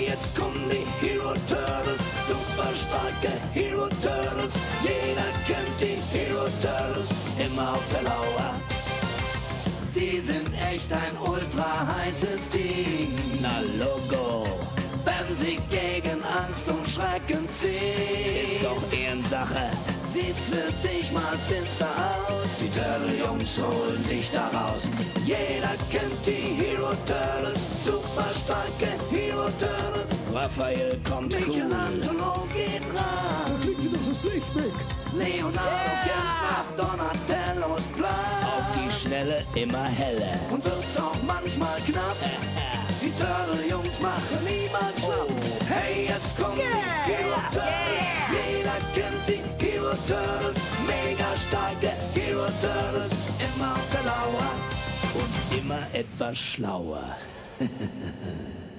jetzt kommen die Hero Turtles, super starke Hero Turtles. Jeder kennt die Hero Turtles, immer auf der Lauer. Sie sind echt ein ultra heißes Team. Na Logo, wenn sie gegen Angst und Schrecken ziehen. Ist doch Ehrensache, sieht's für dich mal finster aus. Die Turtle-Jungs holen dich da raus. Jeder kennt die Hero Turtles, super starke Hero Turtles. Raphael kommt Michelangelo geht ran. Da fliegt sie doch das Blech weg. Leonardo kämpft nach Donatellos Plan. Auf die Schnelle immer heller. Und wird's auch manchmal knapp. Die Turtle-Jungs machen niemals schlapp. Hey, jetzt kommen die Hero Turtles. Jeder kennt die Hero Turtles. Mega starke Hero Turtles. Immer auf der Lauer. Und immer etwas schlauer.